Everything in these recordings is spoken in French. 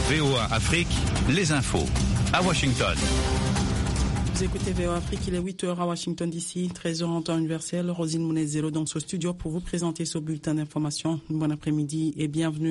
VOA Afrique, les infos. À Washington. Vous écoutez VOA Afrique, il est 8h à Washington DC, 13h en temps universel. Rosine Mounez-Zéro dans ce studio pour vous présenter ce bulletin d'information. Bon après-midi et bienvenue.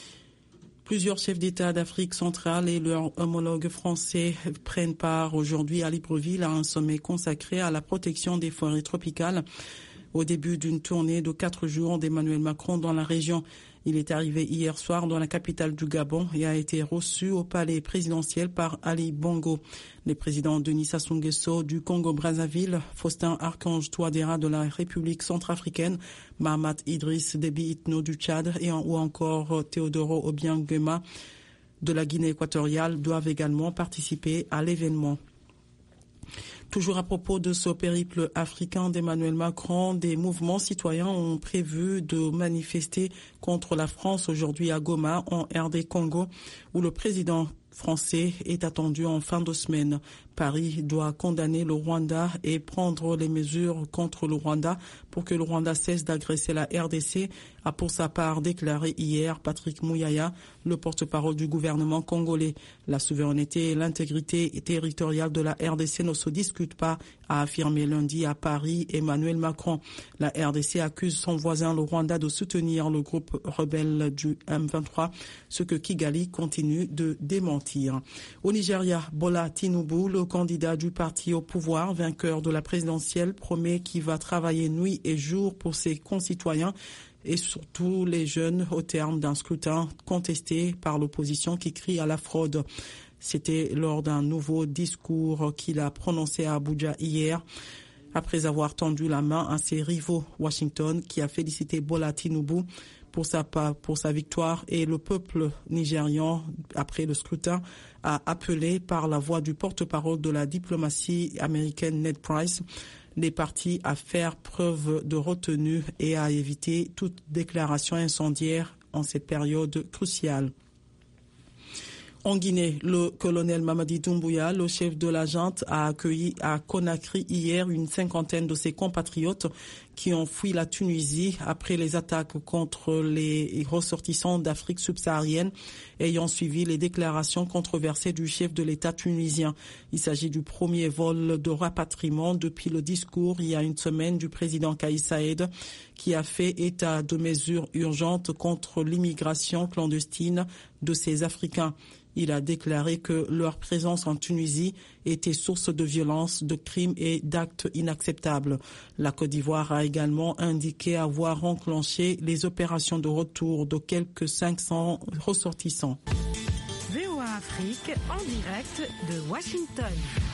Plusieurs chefs d'État d'Afrique centrale et leurs homologues français prennent part aujourd'hui à Libreville à un sommet consacré à la protection des forêts tropicales au début d'une tournée de 4 jours d'Emmanuel Macron dans la région. Il est arrivé hier soir dans la capitale du Gabon et a été reçu au palais présidentiel par Ali Bongo. Les présidents Denis Sassou Nguesso du Congo-Brazzaville, Faustin Archange Touadéra de la République centrafricaine, Mahamat Idriss Déby Itno du Tchad ou encore Théodoro Obiang Nguema de la Guinée équatoriale doivent également participer à l'événement. Toujours à propos de ce périple africain d'Emmanuel Macron, des mouvements citoyens ont prévu de manifester contre la France aujourd'hui à Goma, en RD Congo, où le président français est attendu en fin de semaine. Paris doit condamner le Rwanda et prendre les mesures contre le Rwanda pour que le Rwanda cesse d'agresser la RDC, a pour sa part déclaré hier Patrick Mouyaya, le porte-parole du gouvernement congolais. La souveraineté et l'intégrité territoriale de la RDC ne se discutent pas, a affirmé lundi à Paris Emmanuel Macron. La RDC accuse son voisin le Rwanda de soutenir le groupe rebelle du M23, ce que Kigali continue de démentir. Au Nigeria, Bola Tinubu, le candidat du parti au pouvoir, vainqueur de la présidentielle, promet qu'il va travailler nuit et jour pour ses concitoyens et surtout les jeunes au terme d'un scrutin contesté par l'opposition qui crie à la fraude. C'était lors d'un nouveau discours qu'il a prononcé à Abuja hier, après avoir tendu la main à ses rivaux. Washington, qui a félicité Bola Tinubu pour sa victoire, et le peuple nigérian, après le scrutin, a appelé par la voix du porte-parole de la diplomatie américaine Ned Price les partis à faire preuve de retenue et à éviter toute déclaration incendiaire en cette période cruciale. En Guinée, le colonel Mamadi Doumbouya, le chef de la junte, a accueilli à Conakry hier une cinquantaine de ses compatriotes qui ont fui la Tunisie après les attaques contre les ressortissants d'Afrique subsaharienne ayant suivi les déclarations controversées du chef de l'État tunisien. Il s'agit du premier vol de rapatriement depuis le discours il y a une semaine du président Kais Saied qui a fait état de mesures urgentes contre l'immigration clandestine de ces Africains. Il a déclaré que leur présence en Tunisie était source de violence, de crimes et d'actes inacceptables. La Côte d'Ivoire a également indiqué avoir enclenché les opérations de retour de quelques 500 ressortissants. VOA Afrique en direct de Washington.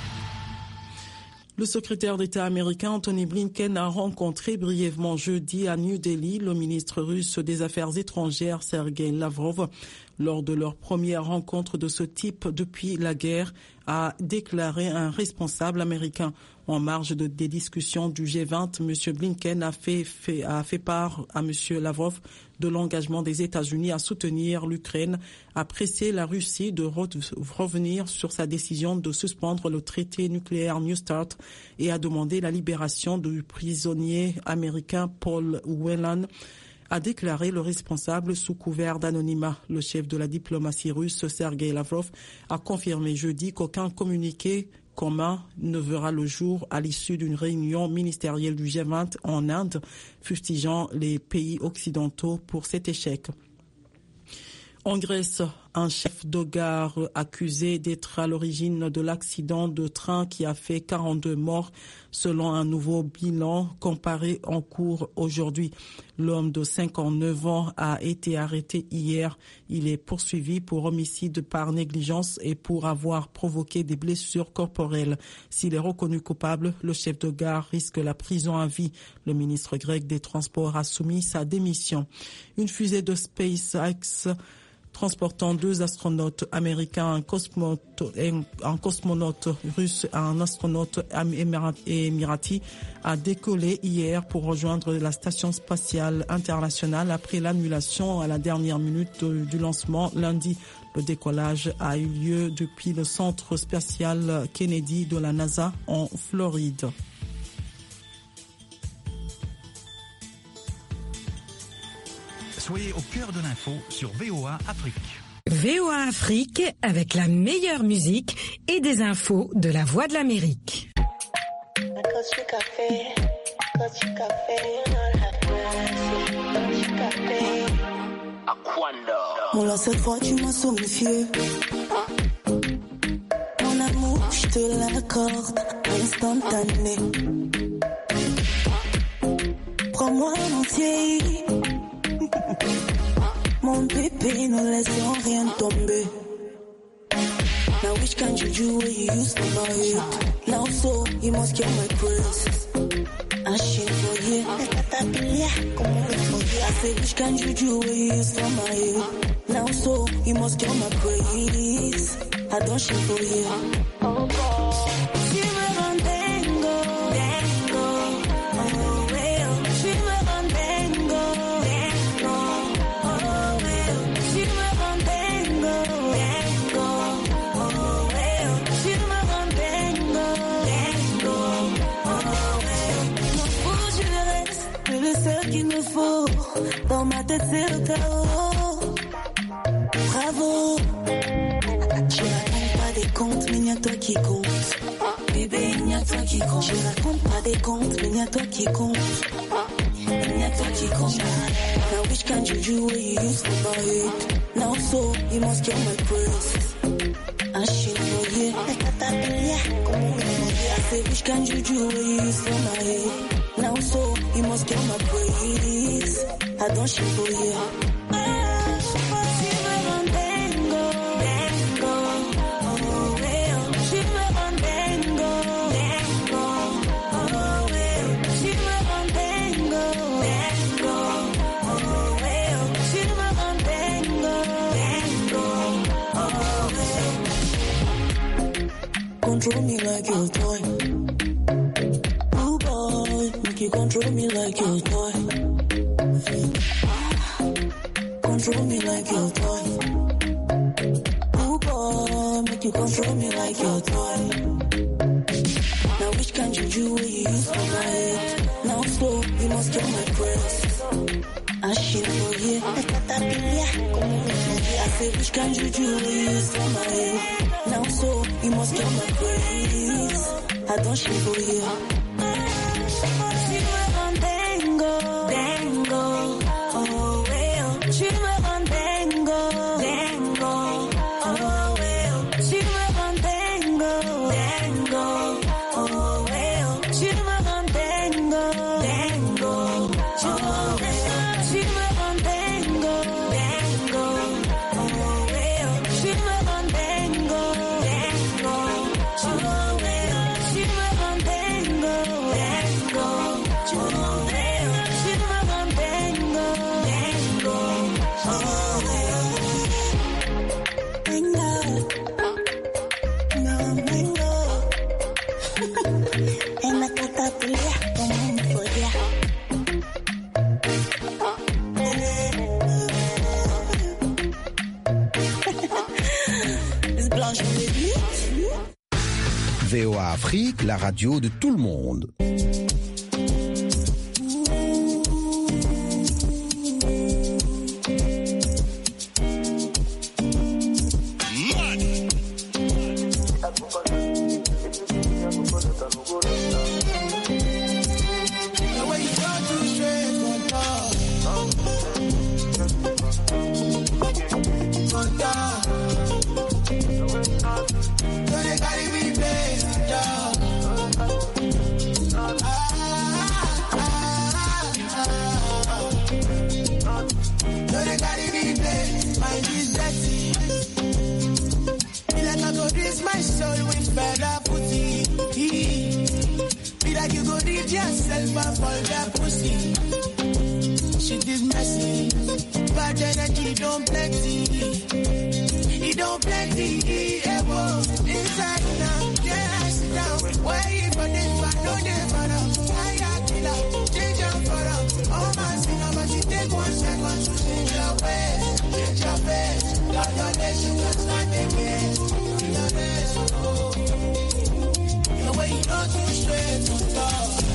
Le secrétaire d'État américain Anthony Blinken a rencontré brièvement jeudi à New Delhi le ministre russe des Affaires étrangères Sergei Lavrov. Lors de leur première rencontre de ce type depuis la guerre, a déclaré un responsable américain. En marge des discussions du G20, M. Blinken a fait part à M. Lavrov de l'engagement des États-Unis à soutenir l'Ukraine, a pressé la Russie de revenir sur sa décision de suspendre le traité nucléaire New START et a demandé la libération du prisonnier américain Paul Whelan, a déclaré le responsable sous couvert d'anonymat. Le chef de la diplomatie russe, Sergei Lavrov, a confirmé jeudi qu'aucun communiqué commun ne verra le jour à l'issue d'une réunion ministérielle du G20 en Inde, fustigeant les pays occidentaux pour cet échec. En Grèce, un chef de gare accusé d'être à l'origine de l'accident de train qui a fait 42 morts selon un nouveau bilan comparé en cours aujourd'hui. L'homme de 59 ans a été arrêté hier. Il est poursuivi pour homicide par négligence et pour avoir provoqué des blessures corporelles. S'il est reconnu coupable, le chef de gare risque la prison à vie. Le ministre grec des Transports a soumis sa démission. Une fusée de SpaceX transportant 2 astronautes américains, un cosmonaute russe et un astronaute émirati, a décollé hier pour rejoindre la station spatiale internationale après l'annulation à la dernière minute du lancement lundi. Le décollage a eu lieu depuis le centre spatial Kennedy de la NASA en Floride. Soyez au cœur de l'info sur VOA Afrique. VOA Afrique avec la meilleure musique et des infos de la Voix de l'Amérique. Bon là cette fois tu m'as somnifié. Mon amour je te l'accorde instantané. Prends-moi en entier. Mon bébé ne laissons rien tomber. Now which can you do what you used to know it? Now so you must get my praise. I shit for you. I say which can you do what you used to know it? Now so you must get my praise. I don't shit for you. Oh God. Qu'il me faut, dans ma tête c'est le chaos. Bravo. Je raconte pas des contes, mais y'a toi qui compte. Bébé, y'a toi qui compte. Je raconte pas des contes, mais y'a toi qui compte. Y'a toi qui compte. Now which can you do what you used to know it? Now so, you must get my praise. I shit for you. I say which can you do what you used to know it? Now so, you must get my praise. I don't shit for you. Control me like your toy. You control me like your toy. Control me like your toy. Ooh boy, make you control me like your toy. Now which can you do what you used to like? Now slow, you must get my praise. I shit for you. I say which can you do what you used to like? Now so, you must get my praise. I don't shit for you. VOA Afrique, la radio de tout le monde. The way you know too straight to talk.